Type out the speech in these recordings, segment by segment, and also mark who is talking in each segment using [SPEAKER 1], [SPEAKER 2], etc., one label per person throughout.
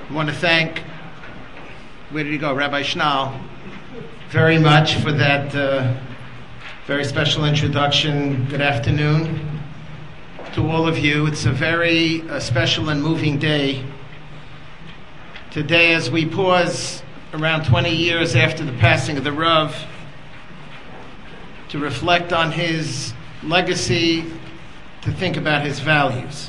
[SPEAKER 1] I want to thank, where did he go, Rabbi Schnall, very much for that very special introduction. Good afternoon to all of you. It's a very special and moving day. Today, as we pause around 20 years after the passing of the Rav, to reflect on his legacy, to think about his values.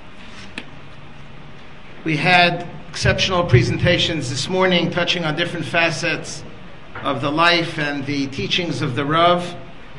[SPEAKER 1] We had exceptional presentations this morning touching on different facets of the life and the teachings of the Rav.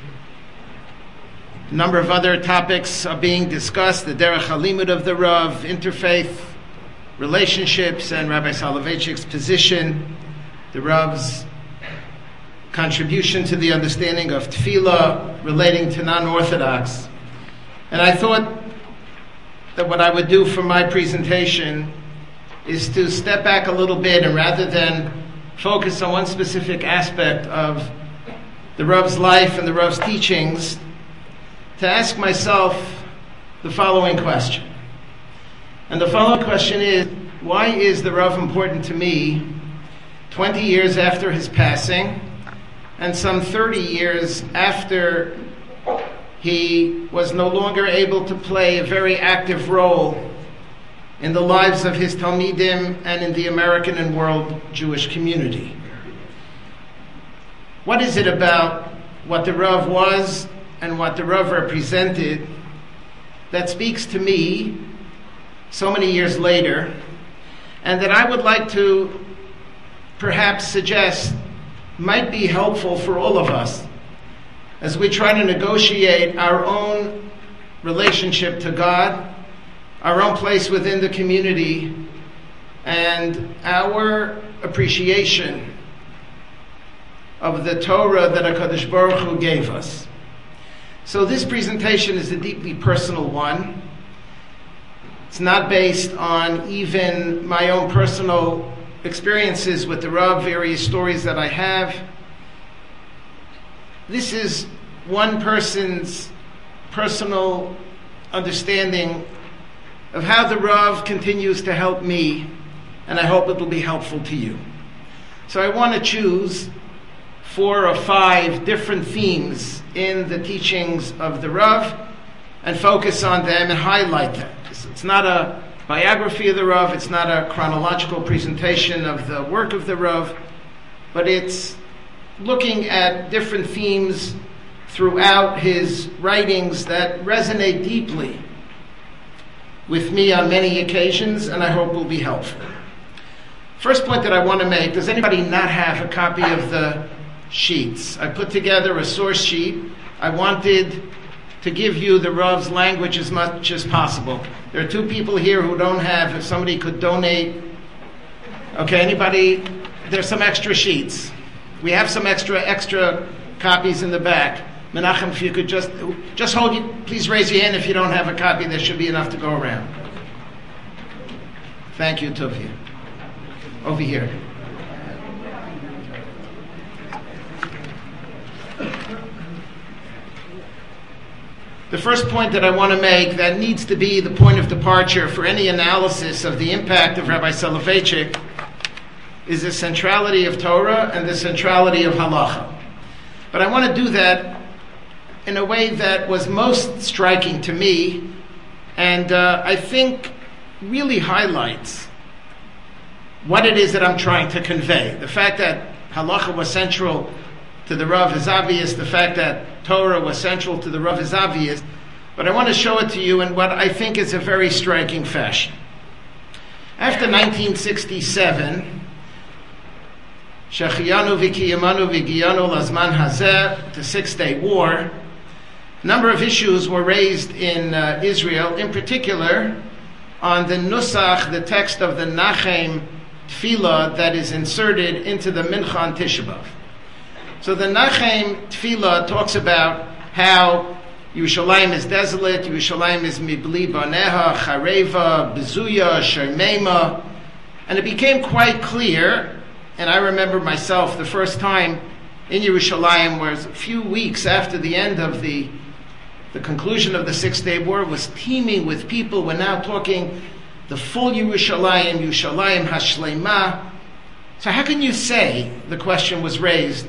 [SPEAKER 1] A number of other topics are being discussed: the Derech HaLimud of the Rav, interfaith relationships, and Rabbi Soloveitchik's position, the Rav's contribution to the understanding of tefillah relating to non-Orthodox. And I thought that what I would do for my presentation is to step back a little bit, and rather than focus on one specific aspect of the Rav's life and the Rav's teachings, to ask myself the following question. And the following question is, why is the Rav important to me 20 years after his passing and some 30 years after he was no longer able to play a very active role in the lives of his Talmidim and in the American and world Jewish community? What is it about what the Rav was and what the Rav represented that speaks to me so many years later, and that I would like to perhaps suggest might be helpful for all of us as we try to negotiate our own relationship to God, our own place within the community, and our appreciation of the Torah that HaKadosh Baruch Hu gave us. So this presentation is a deeply personal one. It's not based on even my own personal experiences with the Rav, various stories that I have. This is one person's personal understanding of how the Rav continues to help me, and I hope it will be helpful to you. So I want to choose 4 or 5 different themes in the teachings of the Rav and focus on them and highlight them. It's not a biography of the Rav, it's not a chronological presentation of the work of the Rav, but it's looking at different themes throughout his writings that resonate deeply with me on many occasions, and I hope will be helpful. First point that I want to make: does anybody not have a copy of the sheets? I put together a source sheet. I wanted to give you the Rav's language as much as possible. There are 2 people here who don't have. If somebody could donate. Okay, anybody? There's some extra sheets. We have some extra copies in the back. Menachem, if you could just hold you, please raise your hand if you don't have a copy. There should be enough to go around. Thank you, Tuvia. Over here. The first point that I want to make that needs to be the point of departure for any analysis of the impact of Rabbi Soloveitchik is the centrality of Torah and the centrality of halacha. But I want to do that in a way that was most striking to me, and I think really highlights what it is that I'm trying to convey. The fact that halacha was central to the Rav is obvious. The fact that Torah was central to the Rav is obvious. But I want to show it to you in what I think is a very striking fashion. After 1967, Shechiyanu v'kiyamanu v'giyanu lazman hazeh, the 6-Day War, a number of issues were raised in Israel, in particular on the Nusach, the text of the Nachem Tefillah that is inserted into the Mincha on Tisha B'Av. So the Nachem Tefillah talks about how Yerushalayim is desolate, Yerushalayim is mibli baneha, chareva, bezuya, shermema, and it became quite clear, and I remember myself the first time in Yerushalayim was a few weeks after the end of the conclusion of the 6-Day War, was teeming with people. We're now talking the full Yerushalayim, Yerushalayim Hashleima. So how can you say, the question was raised,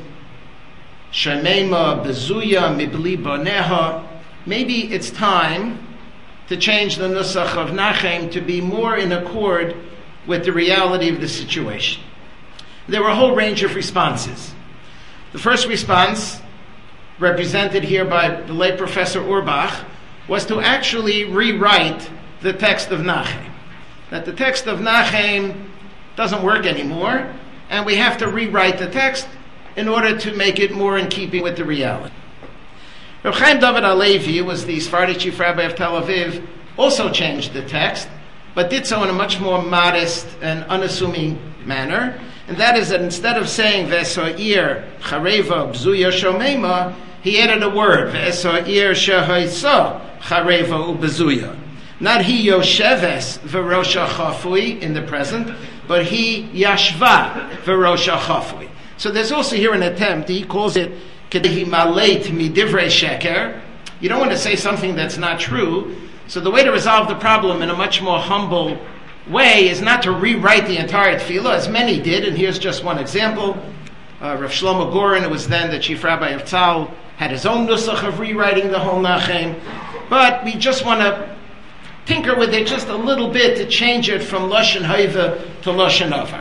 [SPEAKER 1] Shemema Bezuya Mibli Boneha? Maybe it's time to change the Nusach of Nachem to be more in accord with the reality of the situation. There were a whole range of responses. The first response, represented here by the late Professor Urbach, was to actually rewrite the text of Nachem. That the text of Nachem doesn't work anymore, and we have to rewrite the text in order to make it more in keeping with the reality. Reb Chaim David Halevi, who was the Sephardic chief rabbi of Tel Aviv, also changed the text, but did so in a much more modest and unassuming manner. And that is that instead of saying Ve'eso'ir chareva b'zuya shomema, he added a word, Ve'eso'ir shehoitza chareva u'b'zuya. Not he yosheves v'rosha chafui in the present, but he yashva v'rosha chafui. So there's also here an attempt, he calls it kedehi maleit midivrei sheker. You don't want to say something that's not true. So the way to resolve the problem in a much more humble way is not to rewrite the entire tefillah, as many did, and here's just one example. Rav Shlomo Goren, who was then the chief rabbi of Tzal, had his own nusach of rewriting the whole Nachem, but we just want to tinker with it just a little bit to change it from Lashon Haiva to Lashon Avar.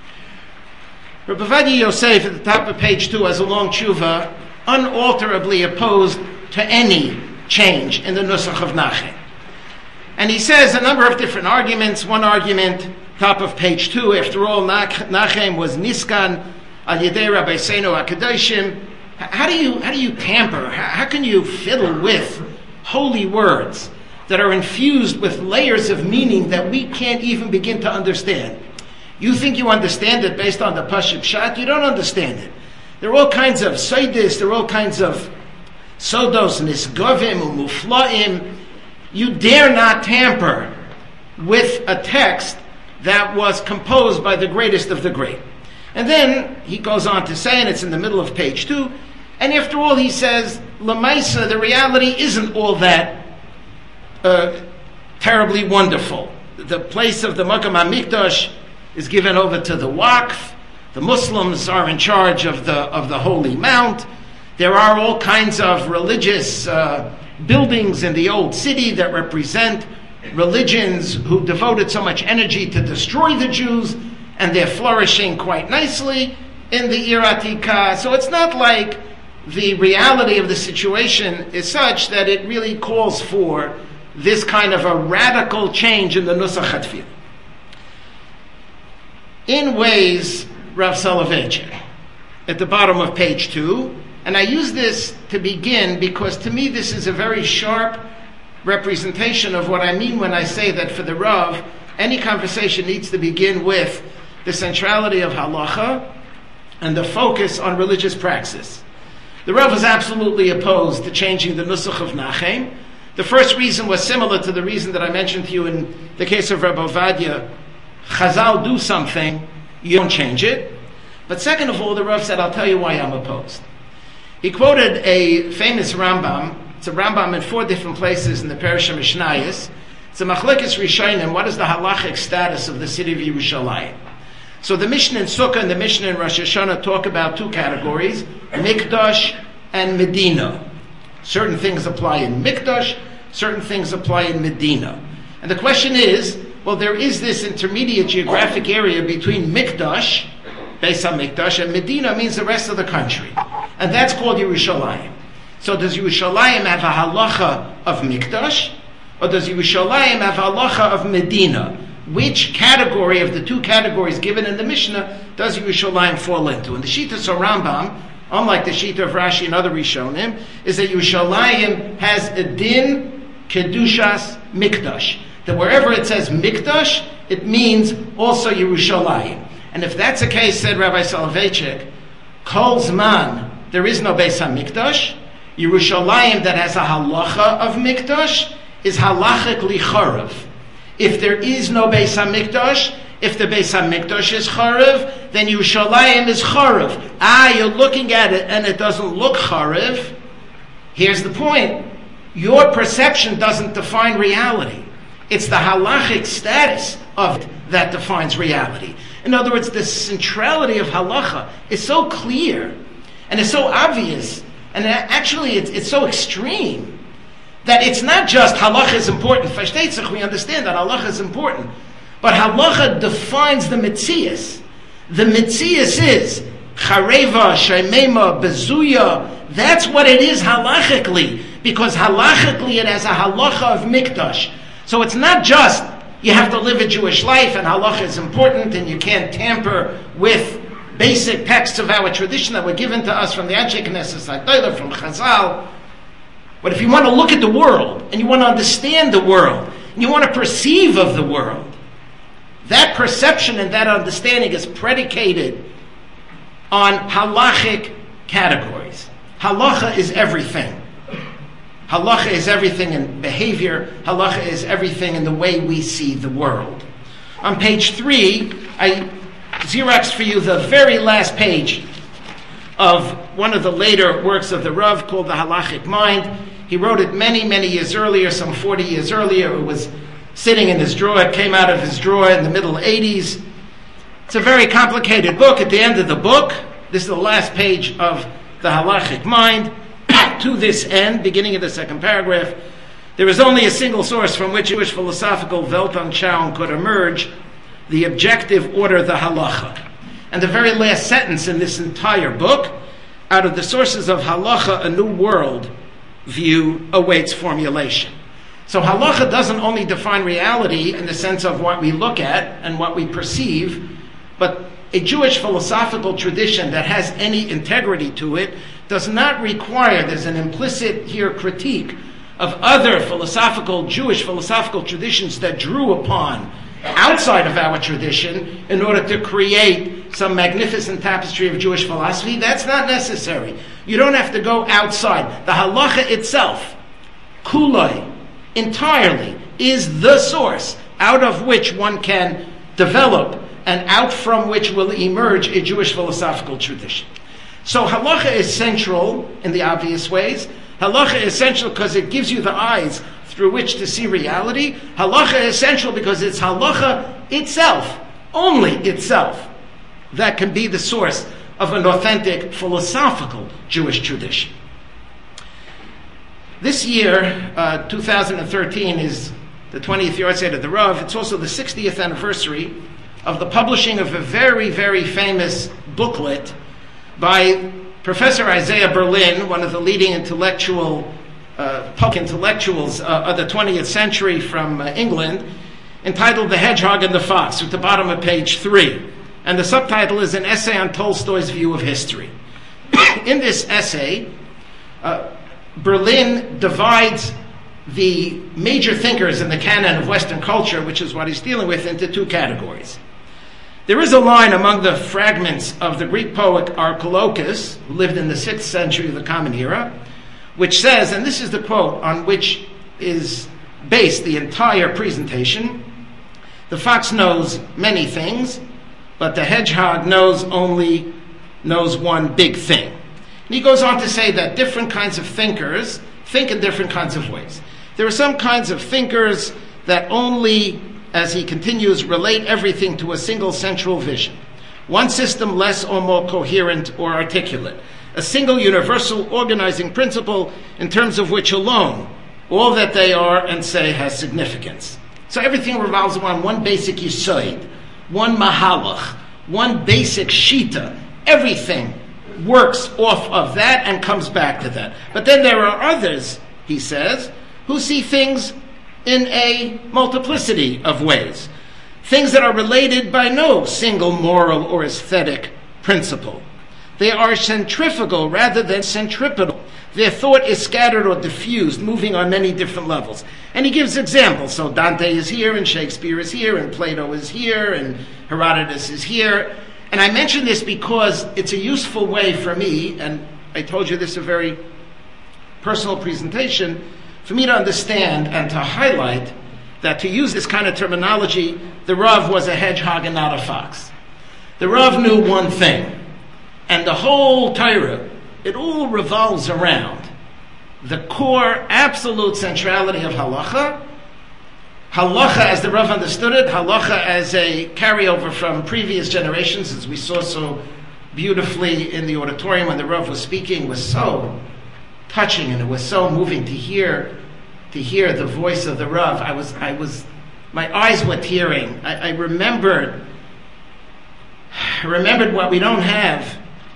[SPEAKER 1] Rabbi Ovadia Yosef at the top of page 2 has a long tshuva, unalterably opposed to any change in the nusach of Nachem. And he says a number of different arguments. One argument, top of page 2, after all, Nachem was Niskan al Yedei Rabbi Seinu HaKadoshim. How do you tamper? How can you fiddle with holy words that are infused with layers of meaning that we can't even begin to understand? You think you understand it based on the Pashut Pshat? You don't understand it. There are all kinds of Seidis, there are all kinds of Sodos, Nisgovim, Umuflaim. You dare not tamper with a text that was composed by the greatest of the great. And then he goes on to say, and it's in the middle of page 2, and after all he says, Lamaisa, the reality isn't all that terribly wonderful. The place of the Makam HaMikdash is given over to the Waqf. The Muslims are in charge of the Holy Mount. There are all kinds of religious buildings in the old city that represent religions who devoted so much energy to destroy the Jews, and they're flourishing quite nicely in the Ir Atika. So it's not like the reality of the situation is such that it really calls for this kind of a radical change in the Nusach HaTefillah. In ways, Rav Soloveitchik, at the bottom of page 2, and I use this to begin because to me this is a very sharp representation of what I mean when I say that for the Rav, any conversation needs to begin with the centrality of halacha and the focus on religious praxis. The Rav was absolutely opposed to changing the Nusach of Nachem. The first reason was similar to the reason that I mentioned to you in the case of Rabbi Ovadia. Chazal do something, you don't change it. But second of all, the Rav said, I'll tell you why I'm opposed. He quoted a famous Rambam. It's a Rambam in 4 different places in the Parish of Mishnayos. It's a Machlekes Rishonim. What is the halachic status of the city of Yerushalayim? So the Mishnah in Sukkah and the Mishnah in Rosh Hashanah talk about 2 categories, Mikdash and Medina. Certain things apply in Mikdash, certain things apply in Medina. And the question is, well, there is this intermediate geographic area between Mikdash, Beis HaMikdash, and Medina means the rest of the country. And that's called Yerushalayim. So does Yerushalayim have a halacha of Mikdash, or does Yerushalayim have a halacha of Medina? Which category of the 2 categories given in the Mishnah does Yerushalayim fall into? And the Shittas of Rambam, unlike the Shita of Rashi and other Rishonim, is that Yerushalayim has a din kedushas Mikdash. That wherever it says Mikdash, it means also Yerushalayim. And if that's the case, said Rabbi Soloveitchik, Kol Zman, there is no Beis HaMikdash. Yerushalayim that has a halacha of Mikdash is halachic licharav. If there is no Beis HaMikdash, if the Beis HaMikdash is charav, then Yerushalayim is charav. You're looking at it and it doesn't look charav. Here's the point. Your perception doesn't define reality. It's the halachic status of it that defines reality. In other words, the centrality of halacha is so clear and it's so obvious, and actually it's so extreme that it's not just halacha is important. Versteht sich, we understand that halacha is important, but halacha defines the metzias. The metzias is chareva, shemema, bezuya. That's what it is halachically, because halachically it has a halacha of mikdash. So it's not just you have to live a Jewish life and halacha is important and you can't tamper with basic texts of our tradition that were given to us from the Anshe Knesset HaGdolah, from Chazal. But if you want to look at the world and you want to understand the world and you want to perceive of the world, that perception and that understanding is predicated on halachic categories. Halacha is everything. Halacha is everything in behavior. Halacha is everything in the way we see the world. On page 3, I Xeroxed for you the very last page of one of the later works of the Rav called The Halachic Mind. He wrote it many, many years earlier, some 40 years earlier. It was sitting in his drawer. It came out of his drawer in the middle 80s. It's a very complicated book. At the end of the book, this is the last page of The Halachic Mind. To this end, beginning of the second paragraph, there is only a single source from which Jewish philosophical Weltanschauung could emerge, the objective order, the halacha. And the very last sentence in this entire book, out of the sources of halacha, a new world view awaits formulation. So halacha doesn't only define reality in the sense of what we look at and what we perceive, but a Jewish philosophical tradition that has any integrity to it does not require, there's an implicit here critique of other Jewish philosophical traditions that drew upon outside of our tradition in order to create some magnificent tapestry of Jewish philosophy. That's not necessary. You don't have to go outside. The halacha itself, kulai, entirely, is the source out of which one can develop and out from which will emerge a Jewish philosophical tradition. So halacha is central in the obvious ways. Halacha is essential because it gives you the eyes through which to see reality. Halacha is essential because it's halacha itself, only itself, that can be the source of an authentic philosophical Jewish tradition. This year, 2013, is the 20th yahrzeit of the Rav. It's also the 60th anniversary of the publishing of a very, very famous booklet by Professor Isaiah Berlin, one of the leading public intellectuals of the 20th century from England, entitled The Hedgehog and the Fox, at the bottom of page 3. And the subtitle is An Essay on Tolstoy's View of History. In this essay, Berlin divides the major thinkers in the canon of Western culture, which is what he's dealing with, into two categories. There is a line among the fragments of the Greek poet Archilochus, who lived in the 6th century of the Common Era, which says, and this is the quote on which is based the entire presentation, "The fox knows many things, but the hedgehog knows one big thing." And he goes on to say that different kinds of thinkers think in different kinds of ways. There are some kinds of thinkers that only, as he continues, relate everything to a single central vision. One system less or more coherent or articulate. A single universal organizing principle in terms of which alone all that they are and say has significance. So everything revolves around one basic yesod, one mahalach, one basic shita. Everything works off of that and comes back to that. But then there are others, he says, who see things in a multiplicity of ways. Things that are related by no single moral or aesthetic principle. They are centrifugal rather than centripetal. Their thought is scattered or diffused, moving on many different levels. And he gives examples. So Dante is here, and Shakespeare is here, and Plato is here, and Herodotus is here. And I mention this because it's a useful way for me, and I told you this is a very personal presentation, for me to understand and to highlight that, to use this kind of terminology, the Rav was a hedgehog and not a fox. The Rav knew one thing, and the whole Torah, it all revolves around the core absolute centrality of halacha Halacha, as the Rav understood it, halacha as a carryover from previous generations, as we saw so beautifully in the auditorium when the Rav was speaking, was so touching, and it was so moving to hear the voice of the Rav. My eyes were tearing. I remembered what we don't have.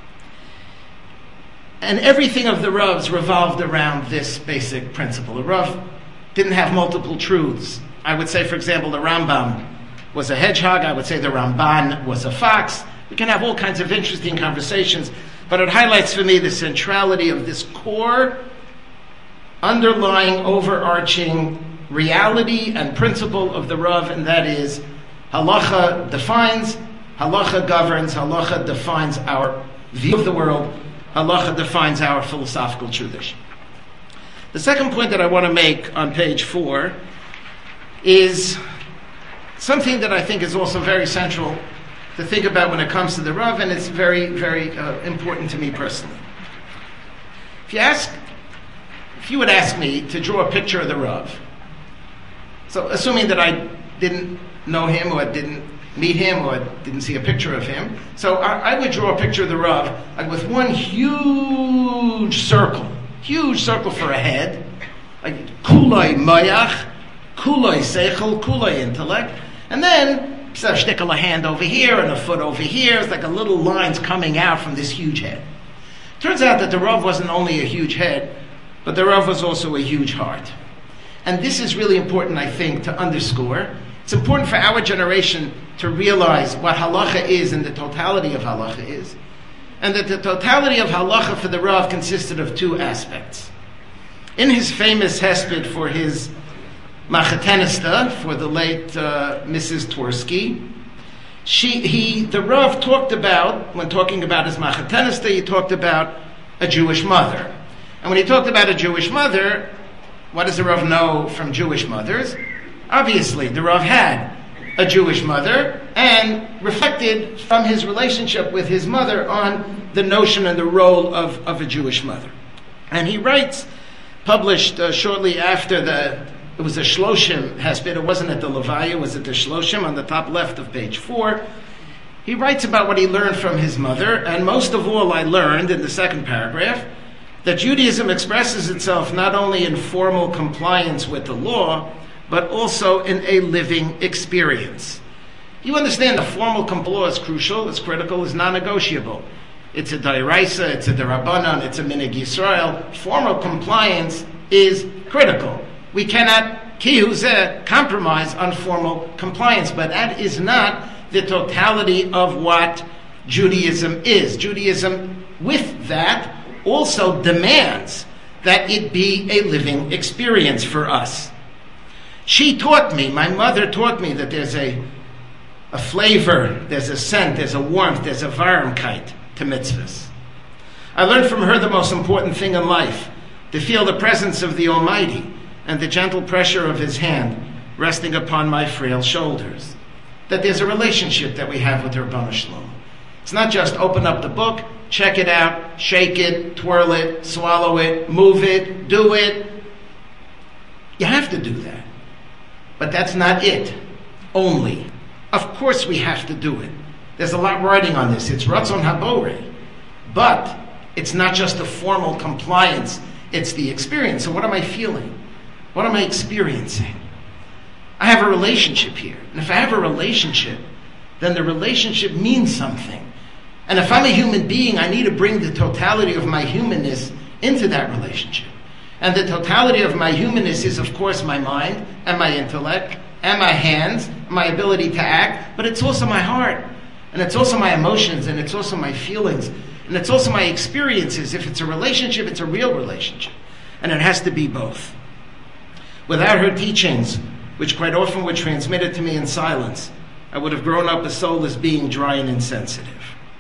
[SPEAKER 1] And everything of the Rav's revolved around this basic principle. The Rav didn't have multiple truths. I would say, for example, the Rambam was a hedgehog. I would say the Ramban was a fox. We can have all kinds of interesting conversations, but it highlights for me the centrality of this core, underlying, overarching reality and principle of the Rav, and that is halacha defines, halacha governs, halacha defines our view of the world, halacha defines our philosophical tradition. The second point that I want to make on page 4 is something that I think is also very central to think about when it comes to the Rav, and it's very, very important to me personally. If you would ask me to draw a picture of the Rav, so assuming that I didn't know him or didn't meet him or didn't see a picture of him, so I would draw a picture of the Rav with one huge circle for a head, like kuloi mayach, kuloi seichel, kuloi intellect, and then a shtickle a hand over here and a foot over here. It's like a little lines coming out from this huge head. Turns out that the Rav wasn't only a huge head, but the Rav was also a huge heart. And this is really important, I think, to underscore. It's important for our generation to realize what halacha is and the totality of halacha is. And that the totality of halacha for the Rav consisted of two aspects. In his famous hesped for his Machatenista, for the late Mrs. Tversky, the Rav talked about, when talking about his Machatenista, he talked about a Jewish mother. And when he talked about a Jewish mother, what does the Rav know from Jewish mothers? Obviously, the Rav had a Jewish mother and reflected from his relationship with his mother on the notion and the role of a Jewish mother. And he writes, published shortly after it was a Shloshim hesped. It wasn't at the Levaya, it was at the Shloshim on the top left of page 4. He writes about what he learned from his mother, and most of all I learned in the second paragraph that Judaism expresses itself not only in formal compliance with the law, but also in a living experience. You understand the formal law is crucial, it's critical, it's non-negotiable. It's a Dairaisa, it's a Darabanan, it's a Minig Yisrael. Formal compliance is critical. We cannot compromise on formal compliance, but that is not the totality of what Judaism is. Judaism, with that, also demands that it be a living experience for us. She taught me, my mother taught me, that there's a flavor, there's a scent, there's a warmth, there's a varmkeit to mitzvahs. I learned from her the most important thing in life, to feel the presence of the Almighty and the gentle pressure of His hand resting upon my frail shoulders. That there's a relationship that we have with Ribbono Shel Olam. It's not just open up the book, check it out, shake it, twirl it, swallow it, move it, do it. You have to do that. But that's not it only. Of course we have to do it. There's a lot writing on this. It's Ratzon HaBorei. But it's not just a formal compliance, it's the experience. So what am I feeling? What am I experiencing? I have a relationship here. And if I have a relationship, then the relationship means something. And if I'm a human being, I need to bring the totality of my humanness into that relationship. And the totality of my humanness is, of course, my mind and my intellect and my hands, my ability to act, but it's also my heart. And it's also my emotions, and it's also my feelings, and it's also my experiences. If it's a relationship, it's a real relationship. And it has to be both. Without her teachings, which quite often were transmitted to me in silence, I would have grown up a soulless being, dry and insensitive.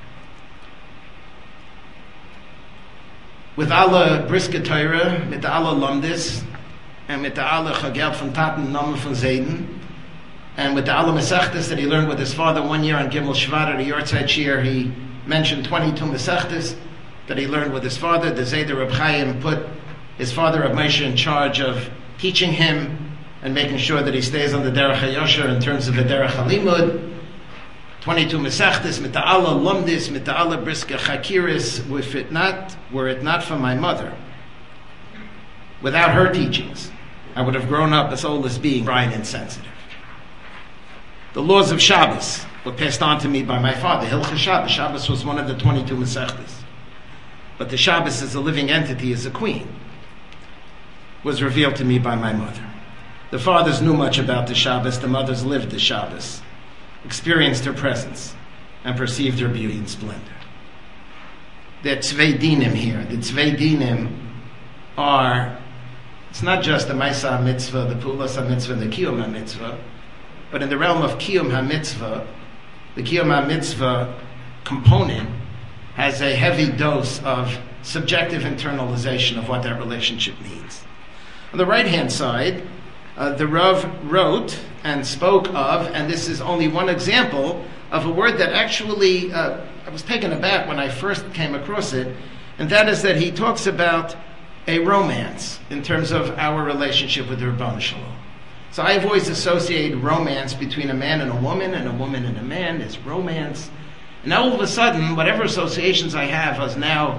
[SPEAKER 1] With alle briske Teure, mit alle Lomdis, and mit alle Chagel von Taten, Namen von Zayden, and with the alle Mesechtes that he learned with his father 1 year on Gimel Shvat at a Yortzeit Shir, he mentioned 22 Mesechtes that he learned with his father. The Zayder Reb Chaim put his father Reb Moshe in charge of teaching him and making sure that he stays on the Derech HaYosher in terms of the Derech HaLimud. 22 Mesechtes, Mita'ala Lumdis, Mita'ala Briska Chakiris, were it not for my mother, without her teachings, I would have grown up a soulless being, dry and insensitive. The laws of Shabbos were passed on to me by my father. Hilchah Shabbos. Shabbos was one of the 22 Mesechtes. But the Shabbos as a living entity, as a queen, was revealed to me by my mother. The fathers knew much about the Shabbos. The mothers lived the Shabbos, experienced her presence, and perceived her beauty and splendor. There are tzvei dinim here. The tzvei dinim are, it's not just the Maisa HaMitzvah, the Pulas HaMitzvah, and the Kiyum HaMitzvah, but in the realm of Kiyum HaMitzvah, the Kiyum HaMitzvah component has a heavy dose of subjective internalization of what that relationship means. On the right-hand side, the Rav wrote and spoke of, and this is only one example, of a word that actually, I was taken aback when I first came across it, and that is that he talks about a romance in terms of our relationship with the Ribono Shel Olam. So I have always associated romance between a man and a woman and a man is romance. And now all of a sudden, whatever associations I have is now,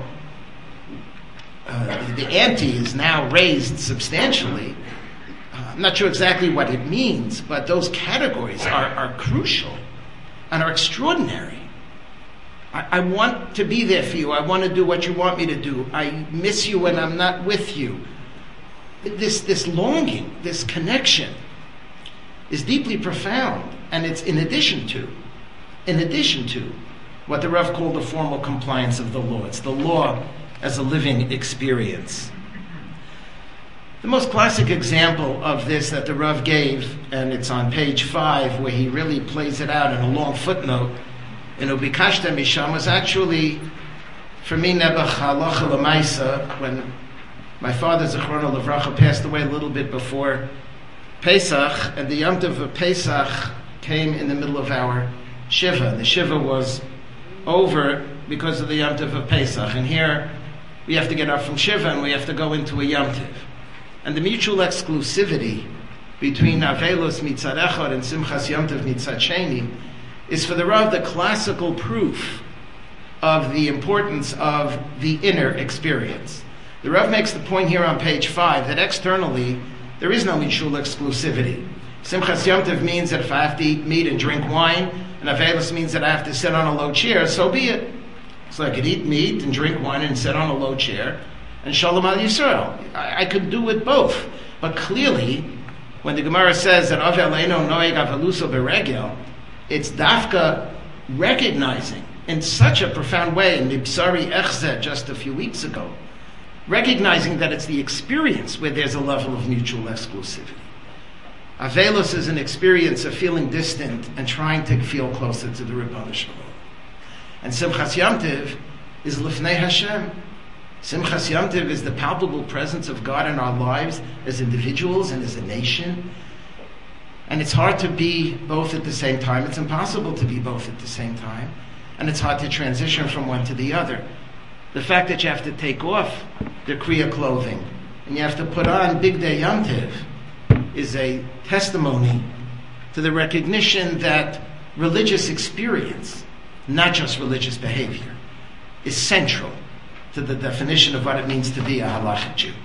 [SPEAKER 1] the ante is now raised substantially. I'm not sure exactly what it means, but those categories are crucial and are extraordinary. I want to be there for you. I want to do what you want me to do. I miss you when I'm not with you. This longing, this connection is deeply profound, and it's in addition to what the Rav called the formal compliance of the law. It's the law as a living experience. The most classic example of this that the Rav gave, and it's on page 5, where he really plays it out in a long footnote, in Ubikashta Misham, was actually, for me, Nebuch Halacha L'Maisa, when my father, Zichrono Livracha, passed away a little bit before Pesach, and the Yom Tov of Pesach came in the middle of our Shiva. The Shiva was over because of the Yom Tov of Pesach, and here we have to get up from Shiva and we have to go into a Yom Tov. And the mutual exclusivity between Avelos Mitzad Echad and Simchas Yom Tov Mitzad Sheni is for the Rav the classical proof of the importance of the inner experience. The Rav makes the point here on page 5 that externally there is no mutual exclusivity. Simchas Yom Tov means that if I have to eat meat and drink wine, and Avelos means that I have to sit on a low chair, so be it. So I could eat meat and drink wine and sit on a low chair, and Shalom Al Yisrael. I could do it both. But clearly, when the Gemara says that Avel Eino Noeg Aveluso Beregel, it's Dafka recognizing in such a profound way, in Mibsari Echzeh just a few weeks ago, recognizing that it's the experience where there's a level of mutual exclusivity. Avelos is an experience of feeling distant and trying to feel closer to the Ribono Shel Olam. And Simchas Yom Tov is Lifnei Hashem. Simchas Yom Tov is the palpable presence of God in our lives as individuals and as a nation. And it's hard to be both at the same time. It's impossible to be both at the same time. And it's hard to transition from one to the other. The fact that you have to take off the Kriya clothing and you have to put on Big Day Yom Tov is a testimony to the recognition that religious experience, not just religious behavior, is central to the definition of what it means to be a halachic Jew.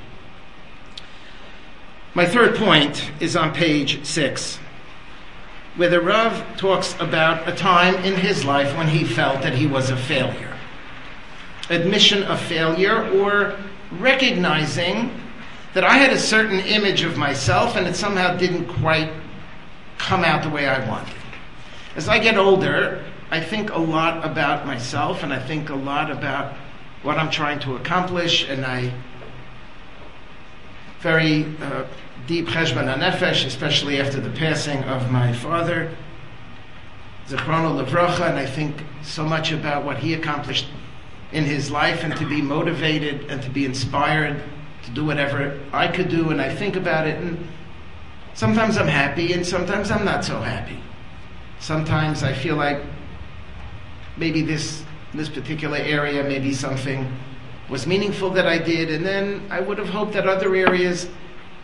[SPEAKER 1] My third point is on page 6, where the Rav talks about a time in his life when he felt that he was a failure. Admission of failure, or recognizing that I had a certain image of myself and it somehow didn't quite come out the way I wanted. As I get older, I think a lot about myself and I think a lot about what I'm trying to accomplish, and I very deep cheshbon hanefesh, especially after the passing of my father, Zichrono Livracha, and I think so much about what he accomplished in his life, and to be motivated and to be inspired to do whatever I could do, and I think about it, and sometimes I'm happy and sometimes I'm not so happy. Sometimes I feel like maybe this particular area, maybe something was meaningful that I did, and then I would have hoped that other areas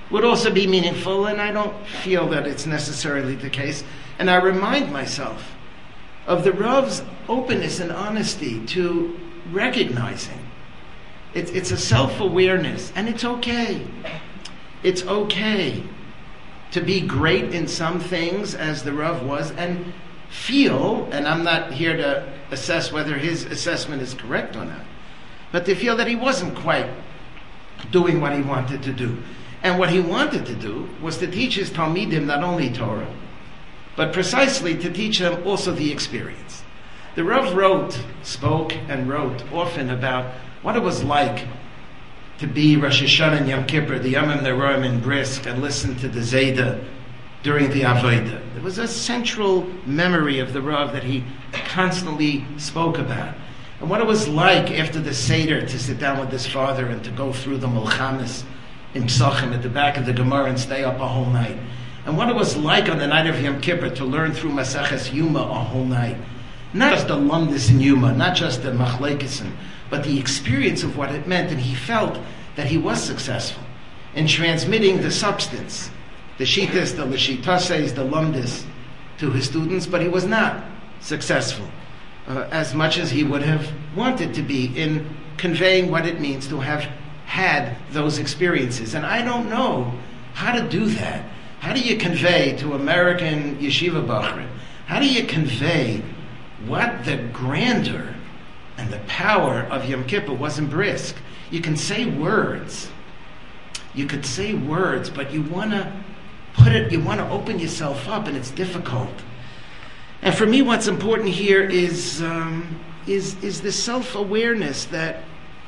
[SPEAKER 1] would also be meaningful, and I don't feel that it's necessarily the case. And I remind myself of the Rav's openness and honesty to recognizing it's a self-awareness, and it's okay. It's okay to be great in some things, as the Rav was, and feel, and I'm not here to assess whether his assessment is correct or not, but to feel that he wasn't quite doing what he wanted to do. And what he wanted to do was to teach his Talmidim not only Torah, but precisely to teach them also the experience. The Rav spoke and wrote often about what it was like to be Rosh Hashanah and Yom Kippur, the Yomim Neroim in Brisk, and listen to the Zayda during the Avodah. There was a central memory of the Rav that he constantly spoke about. And what it was like after the Seder to sit down with his father and to go through the Mulchamis in Psachim at the back of the Gemara and stay up a whole night. And what it was like on the night of Yom Kippur to learn through Maseches Yuma a whole night. Not just the Lumdis in Yuma, not just the Machlekesen, but the experience of what it meant. And he felt that he was successful in transmitting the substance, the Shitas, the Lashitases, the Lumdis, to his students, but he was not successful as much as he would have wanted to be in conveying what it means to have had those experiences. And I don't know how to do that. How do you convey to American yeshiva bachrim, how do you convey what the grandeur and the power of Yom Kippur was in Brisk? You can say words. You could say words, but you want to you want to open yourself up, and it's difficult. And for me, what's important here is the self-awareness that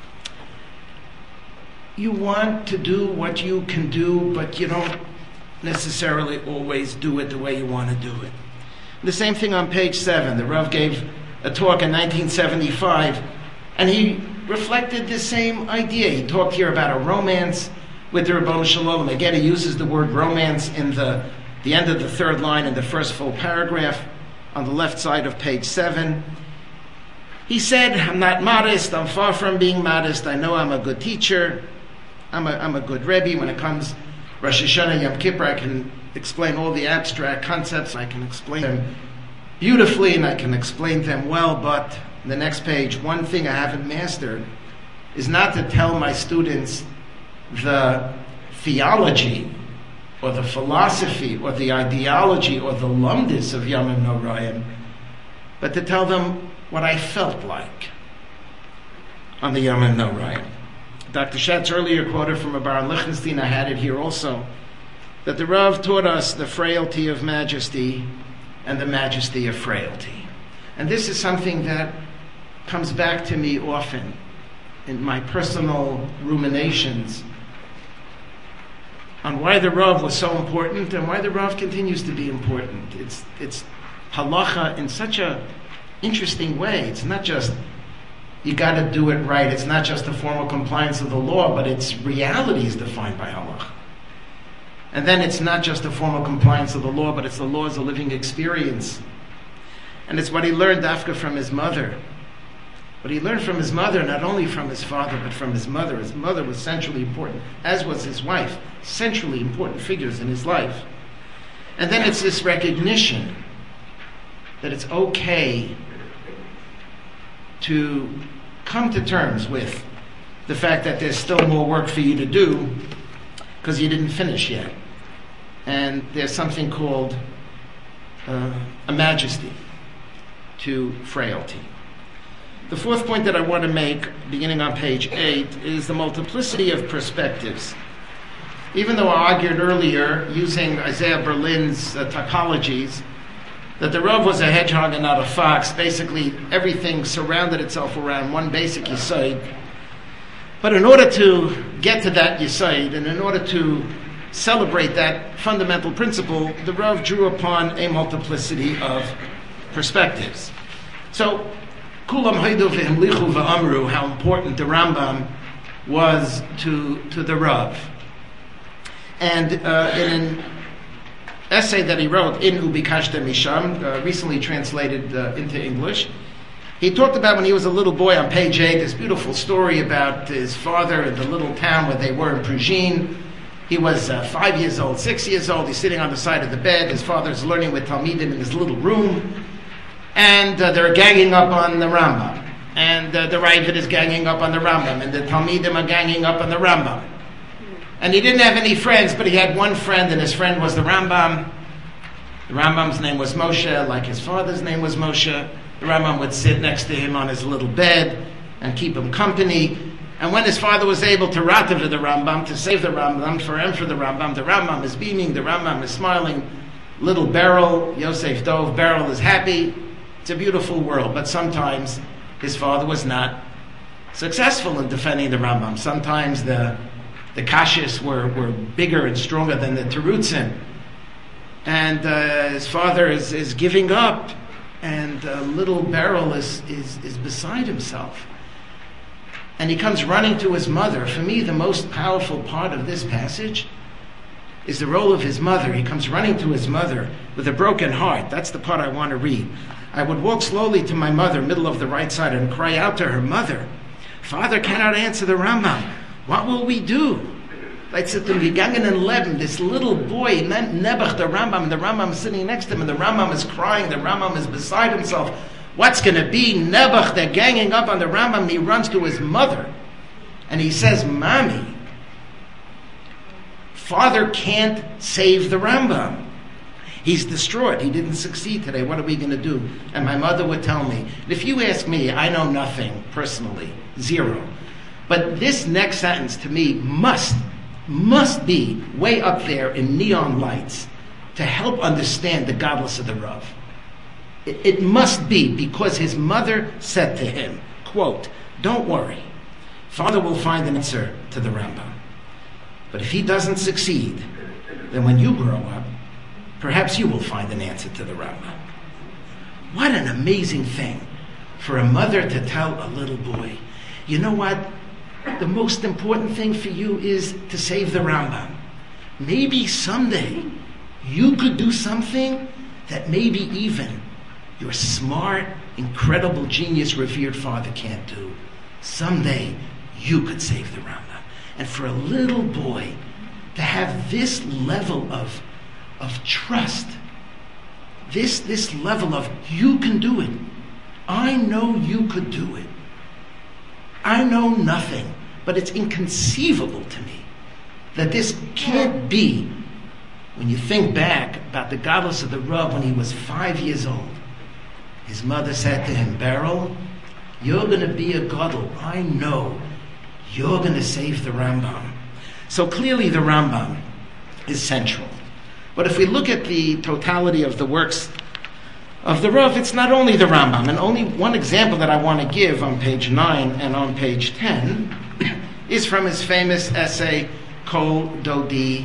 [SPEAKER 1] you want to do what you can do, but you don't necessarily always do it the way you want to do it. The same thing on page 7. The Rav gave a talk in 1975, and he reflected the same idea. He talked here about a romance with the Ribbono Shel Olam. Again, he uses the word romance in the end of the third line in the first full paragraph on the left side of page 7. He said, I'm not modest, I'm far from being modest, I know I'm a good teacher, I'm a good Rebbe. When it comes Rosh Hashanah, Yom Kippur, I can explain all the abstract concepts, I can explain them beautifully, and I can explain them well, but the next page, one thing I haven't mastered is not to tell my students the theology or the philosophy or the ideology or the lumdis of Yomim Noraim, but to tell them what I felt like on the Yomim Noraim. Dr. Schatz earlier quoted from a Baron Lichtenstein, I had it here also, that the Rav taught us the frailty of majesty and the majesty of frailty. And this is something that comes back to me often in my personal ruminations on why the Rav was so important and why the Rav continues to be important. It's halacha in such a interesting way. It's not just you got to do it right. It's not just the formal compliance of the law, but its reality is defined by halacha. And then it's not just the formal compliance of the law, but it's the law as a living experience. And it's what he learned after from his mother. But he learned from his mother, not only from his father, but from his mother. His mother was centrally important, as was his wife, centrally important figures in his life. And then it's this recognition that it's okay to come to terms with the fact that there's still more work for you to do because you didn't finish yet. And there's something called a majesty to frailty. The fourth point that I want to make, beginning on page 8, is the multiplicity of perspectives. Even though I argued earlier, using Isaiah Berlin's typologies, that the Rav was a hedgehog and not a fox, basically everything surrounded itself around one basic yesod. But in order to get to that yesod, and in order to celebrate that fundamental principle, the Rav drew upon a multiplicity of perspectives. So, Kulam Haidu v'Himlichu v'Amru, how important the Rambam was to the Rav. And in an essay that he wrote, In Ubikashta Misham, recently translated into English, he talked about when he was a little boy on page 8, this beautiful story about his father in the little town where they were in Pruzhin, He was 5 years old, 6 years old. He's sitting on the side of the bed. His father's learning with Talmidim in his little room. And they're ganging up on the Rambam. And the Ravid is ganging up on the Rambam. And the Talmidim are ganging up on the Rambam. And he didn't have any friends, but he had one friend, and his friend was the Rambam. The Rambam's name was Moshe, like his father's name was Moshe. The Rambam would sit next to him on his little bed and keep him company. And when his father was able to rativ the Rambam, to save the Rambam, for the Rambam is beaming, the Rambam is smiling. Little Beryl, Yosef Dov, Beryl is happy. It's a beautiful world, but sometimes his father was not successful in defending the Rambam. Sometimes the kashis were bigger and stronger than the terutzim. And his father is giving up, and little Beryl is beside himself. And he comes running to his mother. For me, the most powerful part of this passage is the role of his mother. He comes running to his mother with a broken heart. That's the part I want to read. I would walk slowly to my mother, middle of the right side, and cry out to her, "Mother, Father cannot answer the Rambam. What will we do?" This little boy, Nebuch, the Rambam is sitting next to him, and the Rambam is crying, the Rambam is beside himself. What's going to be? Nebuch, they're ganging up on the Rambam, and he runs to his mother, and he says, "Mommy, Father can't save the Rambam. He's distraught. He didn't succeed today. What are we going to do?" And my mother would tell me, and if you ask me, I know nothing personally, zero. But this next sentence to me must be way up there in neon lights to help understand the godless of the Rav. It must be, because his mother said to him, quote, "Don't worry, Father will find an answer to the Rambam. But if he doesn't succeed, then when you grow up, perhaps you will find an answer to the Rambam." What an amazing thing for a mother to tell a little boy, "You know what? The most important thing for you is to save the Rambam. Maybe someday you could do something that maybe even your smart, incredible genius, revered father can't do. Someday you could save the Rambam." And for a little boy to have this level of trust, this level of, "You can do it. I know you could do it. I know nothing, but it's inconceivable to me that this can't be." When you think back about the godless of the Rav when he was 5 years old, his mother said to him, "Beryl, you're going to be a gadol. I know you're going to save the Rambam." So clearly the Rambam is central. But if we look at the totality of the works of the Rav, it's not only the Rambam. And only one example that I want to give on page 9 and on page 10 is from his famous essay, Kol Dodi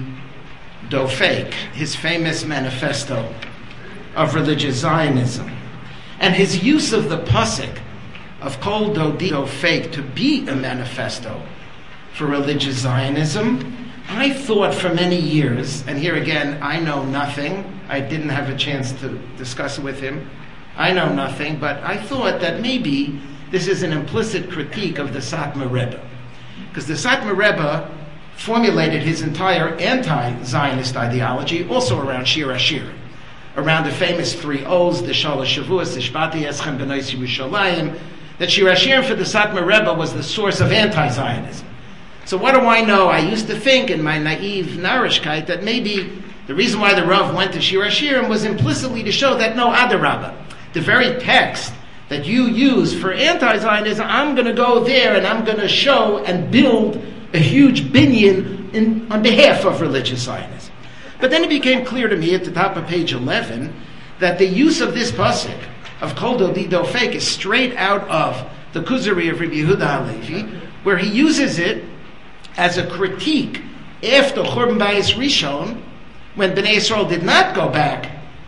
[SPEAKER 1] Dofek, his famous manifesto of religious Zionism. And his use of the pasuk of Kol Dodi Dofek to be a manifesto for religious Zionism, I thought for many years, and here again, I know nothing. I didn't have a chance to discuss it with him. I know nothing, but I thought that maybe this is an implicit critique of the Satmar Rebbe. Because the Satmar Rebbe formulated his entire anti-Zionist ideology also around Shir Hashir, around the famous 3 O's, the Shalosh Shavuos, the Shbati Eschem B'nai Yerushalayim, that Shir Hashir for the Satmar Rebbe was the source of anti-Zionism. So what do I know? I used to think in my naive narishkeit that maybe the reason why the Rav went to Shir Hashirim was implicitly to show that no, Adarabah, the very text that you use for anti-Zionism, I'm going to go there and I'm going to show and build a huge binyan on behalf of religious Zionism. But then it became clear to me at the top of page 11 that the use of this pasuk of Kol Dodi Dofek is straight out of the Kuzari of Rabbi Yehuda Halevi, where he uses it as a critique after Churban Bayis Rishon, when Bnei Yisrael did not go back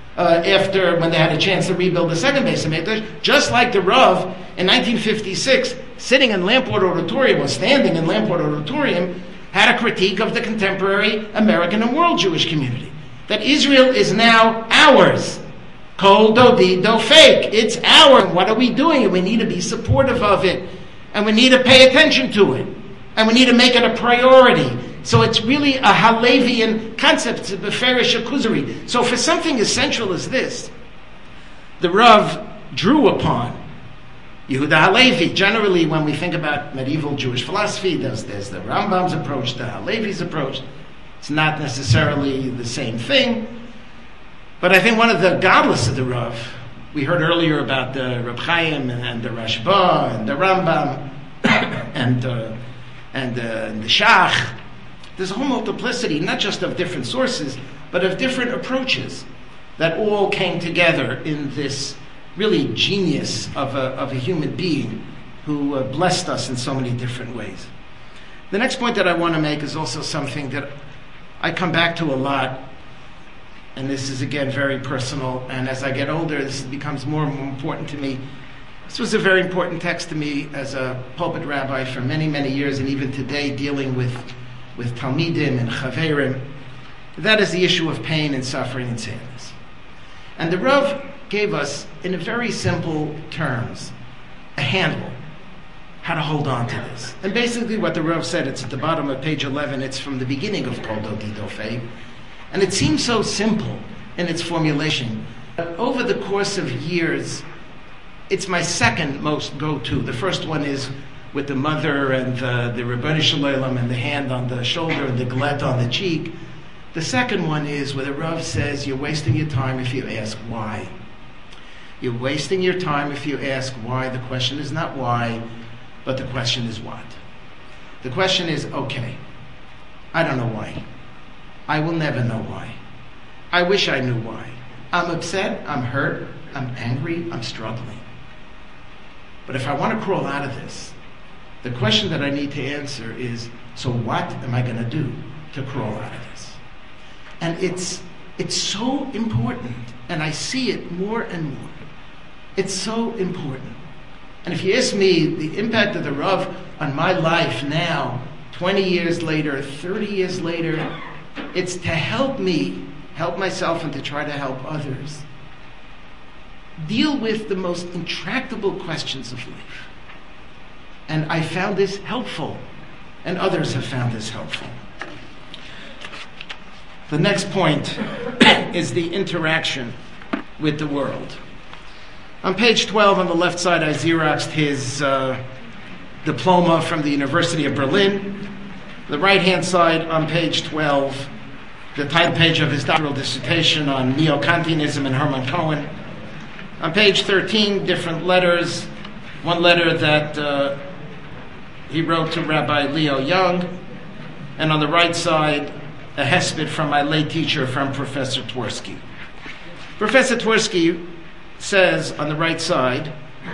[SPEAKER 1] when they had a chance to rebuild the second Beis HaMikdash, just like the Rav in 1956, sitting in Lamport Auditorium, or standing in Lamport Auditorium, had a critique of the contemporary American and world Jewish community. That Israel is now ours. Kol Dodi Dofek. It's ours. What are we doing? And we need to be supportive of it. And we need to pay attention to it. And we need to make it a priority. So it's really a Halevian concept. It's a Beferish Kuzari. So for something as central as this, the Rav drew upon Yehuda Halevi. Generally, when we think about medieval Jewish philosophy, there's the Rambam's approach, the Halevi's approach. It's not necessarily the same thing. But I think one of the godless of the Rav, we heard earlier about the Reb Chaim and the Rashba and the Rambam and the Shach. There's a whole multiplicity, not just of different sources, but of different approaches that all came together in this really genius of a human being who blessed us in so many different ways. The next point that I want to make is also something that I come back to a lot, and this is again very personal, and as I get older this becomes more and more important to me. This was a very important text to me as a pulpit rabbi for many, many years, and even today dealing with Talmidim and Chaverim. That is the issue of pain and suffering and sadness. And the Rav gave us, in very simple terms, a handle, how to hold on to this. And basically what the Rav said, it's at the bottom of page 11, it's from the beginning of Kol Dodi Dofei, and it seems so simple in its formulation. But over the course of years, it's my second most go-to. The first one is with the mother and the Ribono Shel Olam and the hand on the shoulder and the glet on the cheek. The second one is where the Rav says, you're wasting your time if you ask why. You're wasting your time if you ask why. The question is not why, but the question is what. The question is, okay, I don't know why. I will never know why. I wish I knew why. I'm upset, I'm hurt, I'm angry, I'm struggling. But if I want to crawl out of this, the question that I need to answer is, so what am I going to do to crawl out of this? And it's so important, and I see it more and more. It's so important. And if you ask me, the impact of the Rav on my life now, 20 years later, 30 years later, it's to help me, help myself, and to try to help others deal with the most intractable questions of life. And I found this helpful, and others have found this helpful. The next point is the interaction with the world. On page 12 on the left side, I Xeroxed his diploma from the University of Berlin. The right-hand side on page 12, the title page of his doctoral dissertation on Neo-Kantianism and Hermann Cohen. On page 13, different letters. One letter that he wrote to Rabbi Leo Young. And on the right side, a hesped from my late teacher, from Professor Twersky. Professor Twersky says on the right side,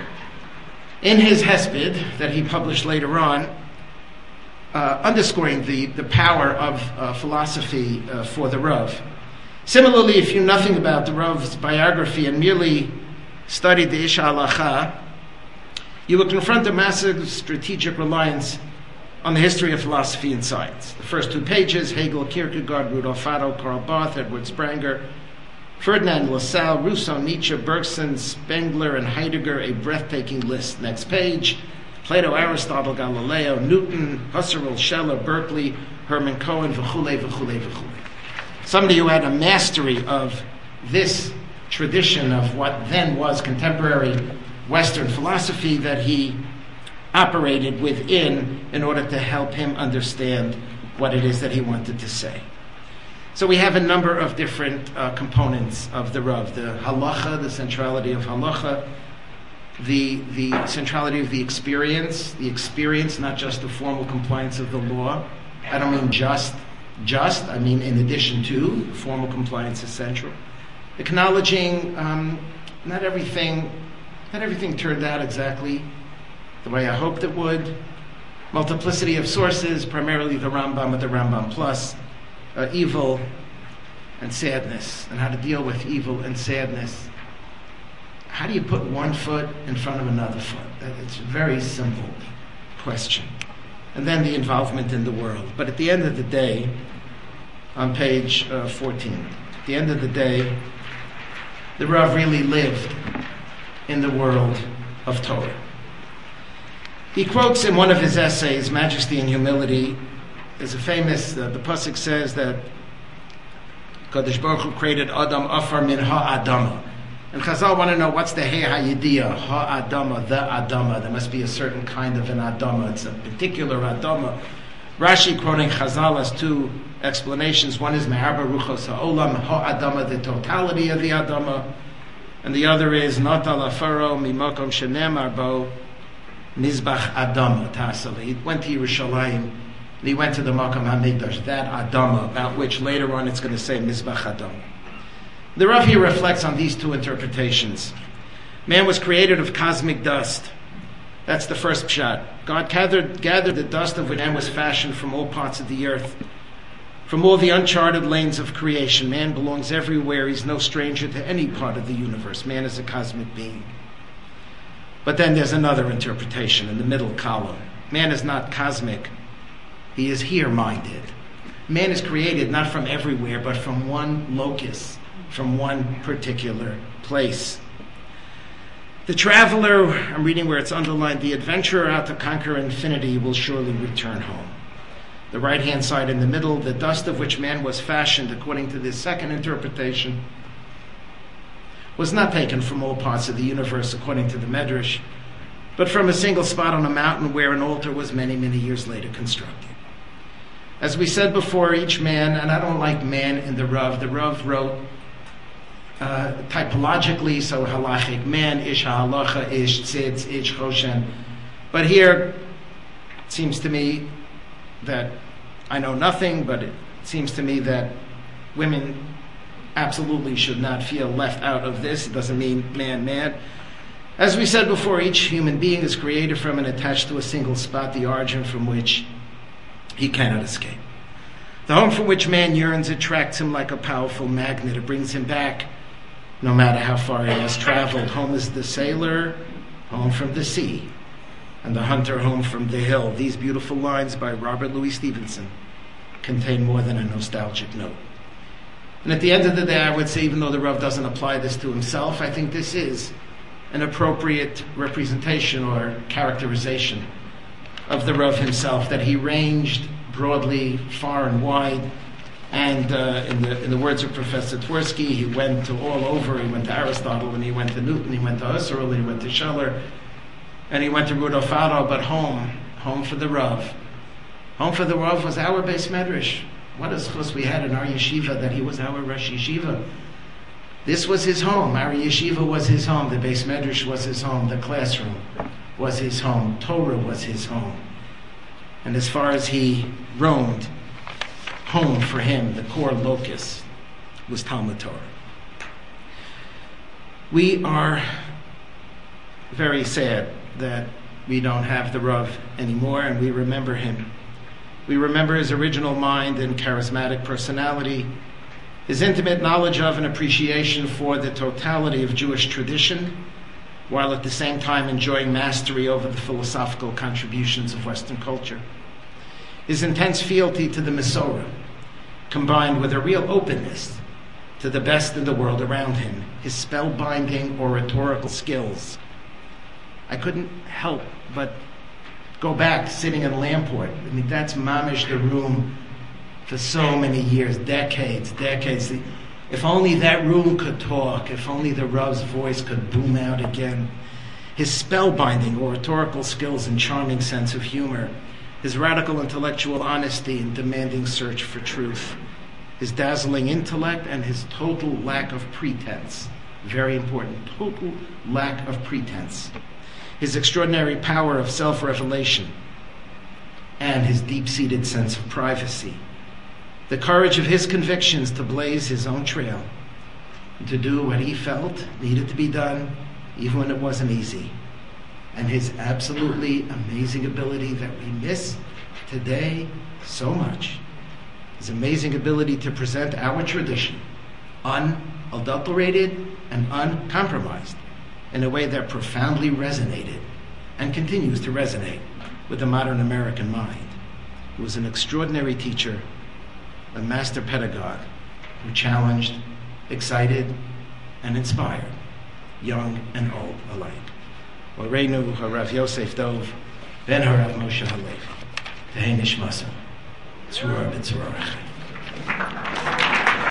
[SPEAKER 1] in his hesped that he published later on, underscoring the power of philosophy for the Rav. Similarly, if you know nothing about the Rav's biography and merely studied the Ish HaHalacha, you will confront a massive strategic reliance on the history of philosophy and science. The first two pages, Hegel, Kierkegaard, Rudolf Otto, Karl Barth, Edward Spranger, Ferdinand Lassalle, Rousseau, Nietzsche, Bergson, Spengler, and Heidegger, a breathtaking list. Next page, Plato, Aristotle, Galileo, Newton, Husserl, Scheller, Berkeley, Hermann Cohen, v'chule, v'chule, v'chule. Somebody who had a mastery of this tradition of what then was contemporary Western philosophy that he operated within in order to help him understand what it is that he wanted to say. So we have a number of different components of the Rav. The halacha, the centrality of halacha, the centrality of the experience, not just the formal compliance of the law. I don't mean just, I mean in addition to, formal compliance is central. Acknowledging not everything turned out exactly the way I hoped it would. Multiplicity of sources, primarily the Rambam with the Rambam Plus, evil and sadness, and how to deal with evil and sadness. How do you put one foot in front of another foot? It's a very simple question. And then the involvement in the world. But at the end of the day, on page 14, at the end of the day, the Rav really lived in the world of Torah. He quotes in one of his essays, Majesty and Humility, There's a famous, the pasuk says that Kadosh Baruch Hu created Adam Afar min ha'adama. And Chazal want to know what's the Hei HaYediyah, ha'adama, the Adama. There must be a certain kind of an Adama. It's a particular Adama. Rashi, quoting Chazal, has two explanations. One is Me'arba Ruchos HaOlam, ha'adama, the totality of the Adama. And the other is Natal Afaro Mimakom Shenemar Bo Mizbach Adama Tasali. He went to Yerushalayim and he went to the Makam HaMikdash, that Adama, about which later on it's going to say Mizbach Adama. The Rav here reflects on these two interpretations. Man was created of cosmic dust. That's the first pshat. God gathered the dust of which man was fashioned from all parts of the earth, from all the uncharted lanes of creation. Man belongs everywhere. He's no stranger to any part of the universe. Man is a cosmic being. But then there's another interpretation in the middle column. Man is not cosmic. He is here-minded. Man is created not from everywhere, but from one locus, from one particular place. The traveler, I'm reading where it's underlined, the adventurer out to conquer infinity will surely return home. The right-hand side in the middle, the dust of which man was fashioned, according to this second interpretation, was not taken from all parts of the universe, according to the Medrash, but from a single spot on a mountain where an altar was many, many years later constructed. As we said before, each man, and I don't like man in the Rav wrote typologically, so halachic, man, ish halacha, ish tzitz, ish choshen. But here, it seems to me that I know nothing, but it seems to me that women absolutely should not feel left out of this. It doesn't mean man. As we said before, each human being is created from and attached to a single spot, the origin from which he cannot escape. The home from which man yearns attracts him like a powerful magnet. It brings him back no matter how far he has traveled. Home is the sailor, home from the sea, and the hunter home from the hill. These beautiful lines by Robert Louis Stevenson contain more than a nostalgic note. And at the end of the day, I would say, even though the Rav doesn't apply this to himself, I think this is an appropriate representation or characterization of the Rav himself, that he ranged broadly, far and wide, and in the words of Professor Twersky, he went to all over. He went to Aristotle, and he went to Newton, he went to Husserl, he went to Scheller, and he went to Rudolf Otto, but home for the Rav. Home for the Rav was our Beis Medrash. What a schus we had in our yeshiva that he was our Rosh Yeshiva. This was his home. Our yeshiva was his home. The Beis Medrash was his home. The classroom was his home. Torah was his home. And as far as he roamed, home for him, the core locus, was Talmud Torah. We are very sad that we don't have the Rav anymore, and we remember him. We remember his original mind and charismatic personality, his intimate knowledge of and appreciation for the totality of Jewish tradition, while at the same time enjoying mastery over the philosophical contributions of Western culture. His intense fealty to the Masorah, combined with a real openness to the best in the world around him, his spellbinding oratorical skills. I couldn't help but go back sitting in Lamport. I mean, that's mamish the room for so many years, decades. If only that room could talk, if only the Rav's voice could boom out again. His spellbinding oratorical skills and charming sense of humor, his radical intellectual honesty and demanding search for truth, his dazzling intellect and his total lack of pretense. Very important, total lack of pretense. His extraordinary power of self-revelation and his deep-seated sense of privacy. The courage of his convictions to blaze his own trail and to do what he felt needed to be done, even when it wasn't easy. And his absolutely amazing ability that we miss today so much. His amazing ability to present our tradition unadulterated and uncompromised in a way that profoundly resonated and continues to resonate with the modern American mind. He was an extraordinary teacher, a master pedagogue who challenged, excited, and inspired young and old alike. Oreinu Harav Yosef Dov Ben Harav Moshe Halev Tehei Nishmasa Tzurah b'tzurah.